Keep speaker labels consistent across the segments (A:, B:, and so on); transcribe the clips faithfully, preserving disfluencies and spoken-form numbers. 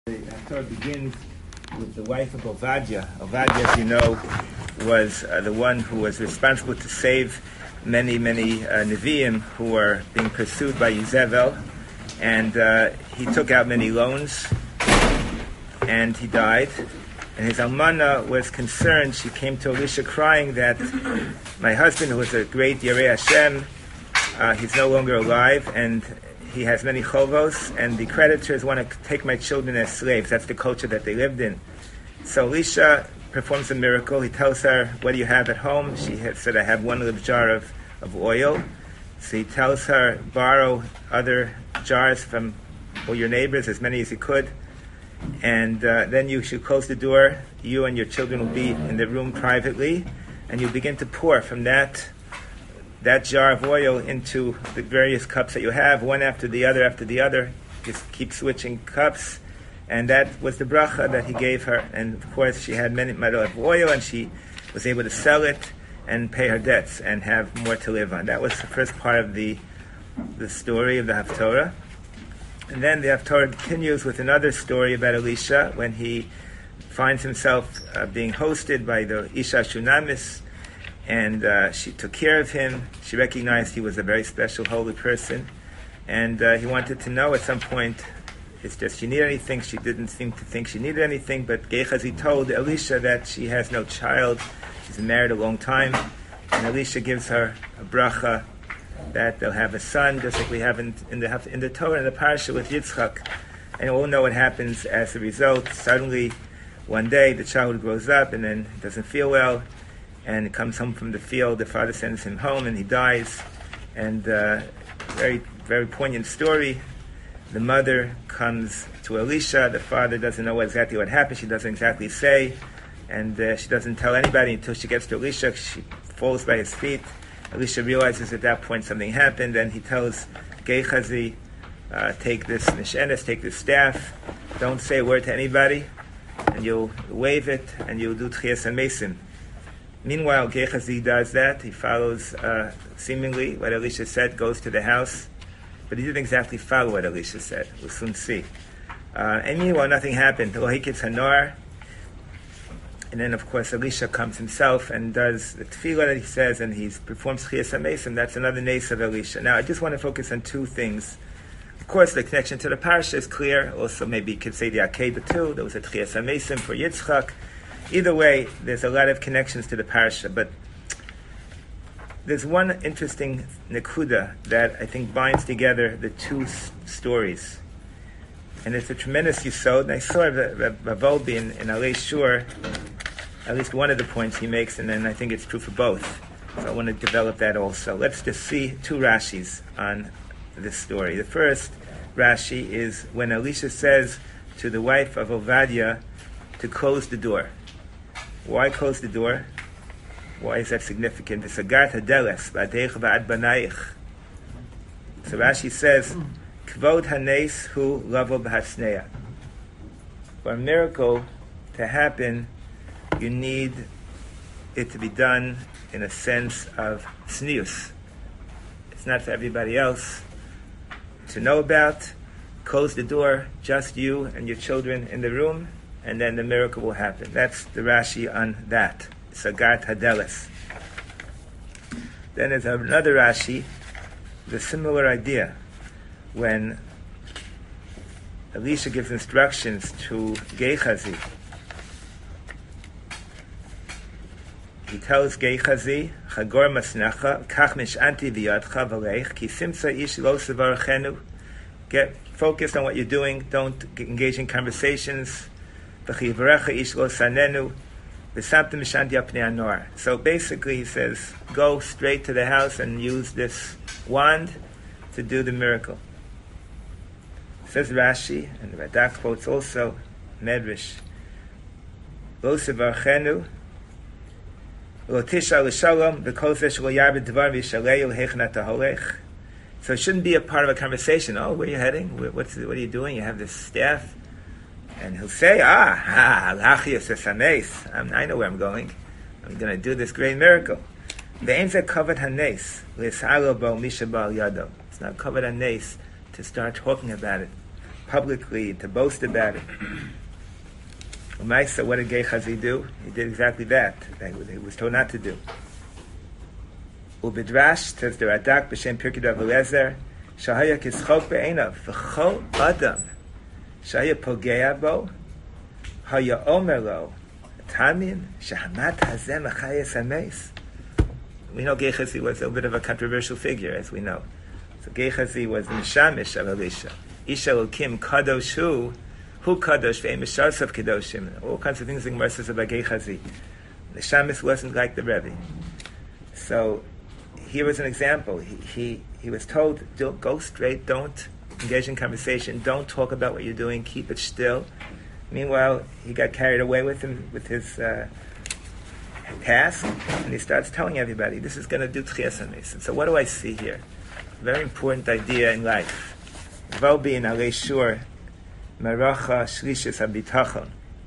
A: The Torah begins with the wife of Ovadia. Ovadia, as you know, was uh, the one who was responsible to save many, many uh, Nevi'im who were being pursued by Yezebel. And uh, he took out many loans, and he died. And his almana was concerned. She came to Elisha crying that my husband, who was a great Yerei Hashem, uh, he's no longer alive, and he has many chovos, and the creditors want to take my children as slaves. That's the culture that they lived in. So Elisha performs a miracle. He tells her, what do you have at home? She had said, I have one little jar of, of oil. So he tells her, borrow other jars from all your neighbors, as many as you could. And uh, then you should close the door. You and your children will be in the room privately. And you begin to pour from that that jar of oil into the various cups that you have, one after the other after the other. Just keep switching cups. And that was the bracha that he gave her. And of course, she had many metal of oil, and she was able to sell it and pay her debts and have more to live on. That was the first part of the the story of the Haftorah. And then the Haftorah continues with another story about Elisha when he finds himself uh, being hosted by the Isha Shunamis, and uh, she took care of him. She recognized he was a very special, holy person, and uh, he wanted to know at some point, it's just she needed anything. She didn't seem to think she needed anything, but Gehazi told Elisha that she has no child. She's been married a long time, and Elisha gives her a bracha that they'll have a son, just like we have in, in the in the Torah and the parasha with Yitzchak. And we'll know what happens as a result. Suddenly, one day, the child grows up and then doesn't feel well, and comes home from the field. The father sends him home, and he dies. And uh, very, very poignant story. The mother comes to Elisha. The father doesn't know exactly what happened. She doesn't exactly say, and uh, she doesn't tell anybody until she gets to Elisha. She falls by his feet. Elisha realizes at that point something happened, and he tells Gehazi, uh, take this nishenes, take this staff, don't say a word to anybody, and you'll wave it, and you'll do tchias hamesim. Meanwhile, Gehazi does that. He follows uh, seemingly what Elisha said, goes to the house, but he didn't exactly follow what Elisha said. We'll soon see. Uh, and meanwhile, nothing happened. Ohikitz Hanar. And then, of course, Elisha comes himself and does the tefillah that he says, and he performs Chiyas HaMesim. That's another nace of Elisha. Now, I just want to focus on two things. Of course, the connection to the parasha is clear. Also, maybe you could say the Akedah too. There was a Chiyas HaMesim for Yitzchak. Either way, there's a lot of connections to the parasha. But there's one interesting nekuda that I think binds together the two s- stories. And it's a tremendous yisod. And I saw Rav Wolbe in, in Alei Shur, at least one of the points he makes, and then I think it's true for both. So I want to develop that also. Let's just see two Rashis on this story. The first Rashi is when Elisha says to the wife of Ovadia to close the door. Why close the door? Why is that significant? It's Sagat hadeles ba'adeich va'ad banaich. So Rashi says, Kvod hanes hu lavo b'hasneya. For a miracle to happen, you need it to be done in a sense of tznius. It's not for everybody else to know about. Close the door, just you and your children in the room, and then the miracle will happen. That's the Rashi on that. Sagat hadeles. Then there's another Rashi, the similar idea, when Elisha gives instructions to Gehazi. He tells Gehazi, Chagor masnacha, kach mishanti v'yadcha v'leich, ki simsa ish lo sevarachenu. Get focused on what you're doing. Don't engage in conversations. V'chivarecha ish lo sanenu, v'samta mishanti apnei anor. So basically he says, go straight to the house and use this wand to do the miracle. Says Rashi, and the Radak quotes also Medrash, lo sevarachenu, so it shouldn't be a part of a conversation. Oh, where are you heading? Where, what's, what are you doing? You have this staff. And he'll say, ah, ah I know where I'm going. I'm going to do this great miracle. It's not covered hanes to start talking about it. publicly, to boast about it. So what did Gehazi do? He did exactly that. He was told not to do. Ubidrash, says the Radak, b'shem Pirkei Rav Eliezer, shahaya kischok be'einav, v'chol adam, shahaya pogea bo, haya omer lo, tamin, shahamat hazeh machayes hameis. We know Gehazi was a bit of a controversial figure, as we know. So Gehazi was the Mishamish of Elisha. Isha Elokim kadosh hu, hu kadosh ve'em misharsav kadoshim. All kinds of things in Gemara says about Gehazi. The Mishamish wasn't like the Rebbe. So here was an example. He he, he was told, don't go straight, don't engage in conversation, don't talk about what you're doing, keep it still. Meanwhile, he got carried away with him with his uh, task, and he starts telling everybody, this is going to do Tchias HaMeis. So what do I see here? Very important idea in life. Vobi in Alei Shur, Meracha Shlishis HaBitachon.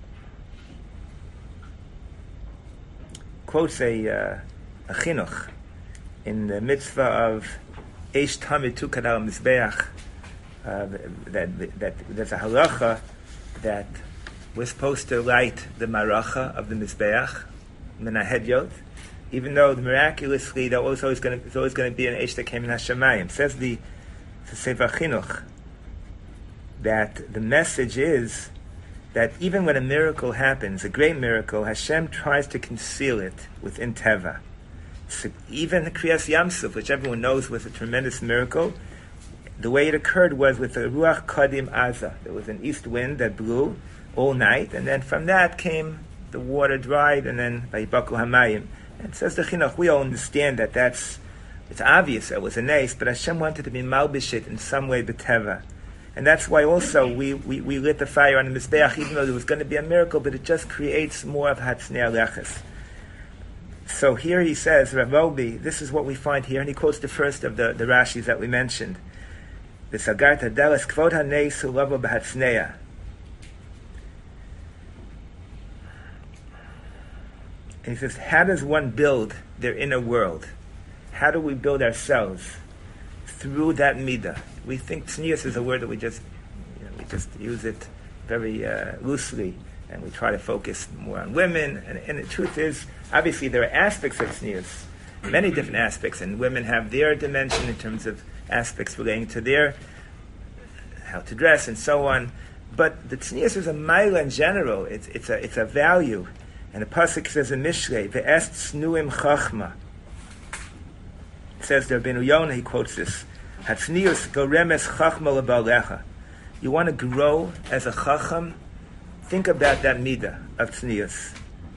A: Quotes a, uh, a chinuch in the mitzvah of Eish Tamid Tukad Al Mizbeach, uh, that, that, that there's a halacha that we're supposed to light the maracha of the Mizbeach, Menahedyot, even though miraculously there was always going to, there's always going to be an Eish that came in Hashemayim. Says the, the Sefer Chinuch that the message is that even when a miracle happens, a great miracle, Hashem tries to conceal it within Teva. So even the Kriyas Yamsuf, which everyone knows was a tremendous miracle, the way it occurred was with a Ruach Kadim Aza. There was an east wind that blew all night, and then from that came the water dried, and then Vayibaku Hamayim. And says the Chinuch, we all understand that that's, it's obvious it was a nace, but Hashem wanted to be malbishit in some way b'teva. And that's why also we, we, we lit the fire on the Mizbeach, even though there was going to be a miracle, but it just creates more of Hatznei Aleches. So here he says, Rav Wolbe, this is what we find here, and he quotes the first of the, the Rashis that we mentioned. The Sagarta Delas Kvod HaNeis Ulavo B'Hatznei. And he says, how does one build their inner world? How do we build ourselves? Through that midah. We think tznius is a word that we just, you know, we just use it very uh, loosely, and we try to focus more on women. And, and the truth is, obviously, there are aspects of tznius, many different aspects, and women have their dimension in terms of aspects relating to their how to dress and so on. But the tznius is a mila in general. It's it's a it's a value. And the pasuk says in Mishlei, "Ve'est snuim chachma." It says there, Rabbeinu Yonah, he quotes this, "Hatznius goremes chachma lebalecha." You want to grow as a chacham? Think about that midah of tznius.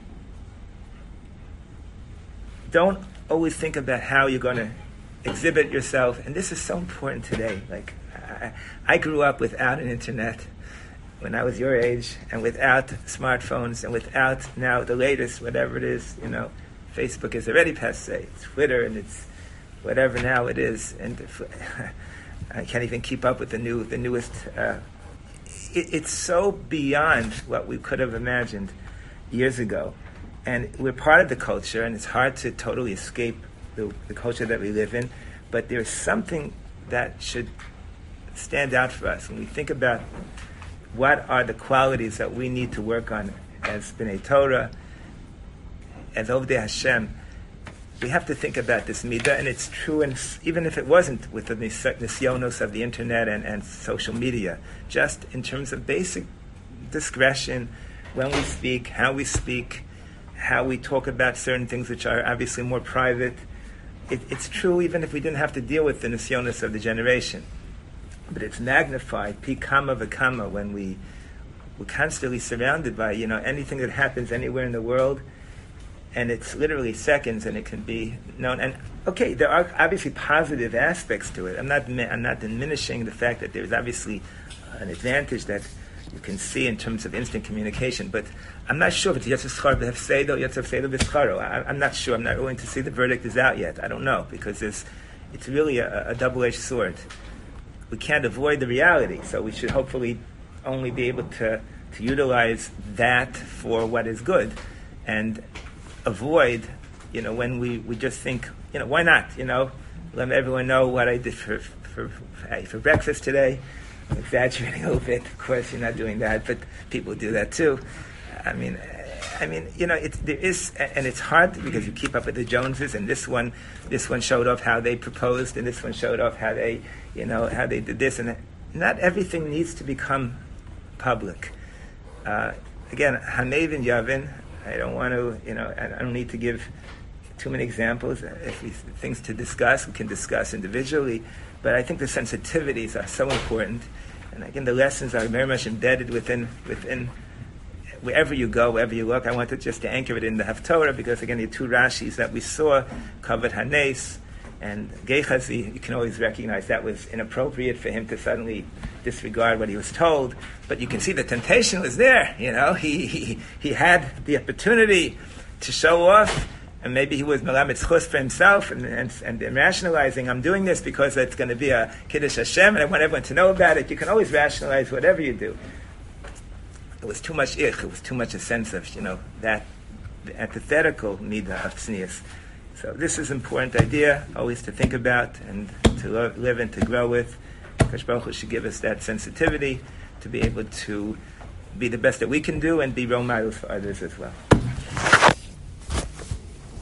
A: Don't always think about how you're going to exhibit yourself. And this is so important today. Like, I, I grew up without an internet when I was your age, and without smartphones, and without now the latest, whatever it is, you know, Facebook is already passé, it's Twitter, and it's whatever now it is, and I can't even keep up with the new, the newest. Uh, it, it's so beyond what we could have imagined years ago, and we're part of the culture, and it's hard to totally escape the, the culture that we live in, but there's something that should stand out for us when we think about what are the qualities that we need to work on as B'nai Torah, as Ovdei Hashem. We have to think about this midah, and it's true, and even if it wasn't with the nisyonos of the internet and, and social media, just in terms of basic discretion, when we speak, how we speak, how we talk about certain things which are obviously more private. It, it's true even if we didn't have to deal with the nisyonos of the generation. But it's magnified, pi kama v'kama, when we, we're constantly surrounded by, you know, anything that happens anywhere in the world, and it's literally seconds, and it can be known. And okay, there are obviously positive aspects to it. I'm not, I'm not diminishing the fact that there's obviously an advantage that you can see in terms of instant communication, but I'm not sure if it's Yetzer Schar v'Hefsedo, Yetzer Hefsedo v'Scharo. I'm not sure. I'm not willing to see the verdict is out yet. I don't know, because there's, it's really a, a double-edged sword. We can't avoid the reality, so we should hopefully only be able to, to utilize that for what is good, and avoid, you know, when we, we just think, you know, why not, you know, let everyone know what I did for for, for, for breakfast today, I'm exaggerating a little bit. Of course, you're not doing that, but people do that too. I mean, I mean, you know, it's, there is, and it's hard because you keep up with the Joneses, and this one, this one showed off how they proposed, and this one showed off how they, you know, how they did this, and that. Not everything needs to become public. Uh, again, Hanevin Yavin, I don't want to, you know, I don't need to give too many examples. If we things to discuss, we can discuss individually, but I think the sensitivities are so important, and again, the lessons are very much embedded within, within wherever you go, wherever you look. I wanted just to anchor it in the Haftorah, because again, the two Rashis that we saw covered Hanes and Gehazi. You can always recognize that was inappropriate for him to suddenly disregard what he was told, but you can see the temptation was there. You know, he he, he had the opportunity to show off, and maybe he was melamed chus for himself, and, and, and rationalizing, I'm doing this because it's going to be a Kiddush Hashem, and I want everyone to know about it. You can always rationalize whatever you do. It was too much ich, it was too much a sense of, you know, that the antithetical midah of tznius. So this is an important idea, always to think about and to lo- live and to grow with. Kadosh Baruch Hu should give us that sensitivity to be able to be the best that we can do and be role models for others as well.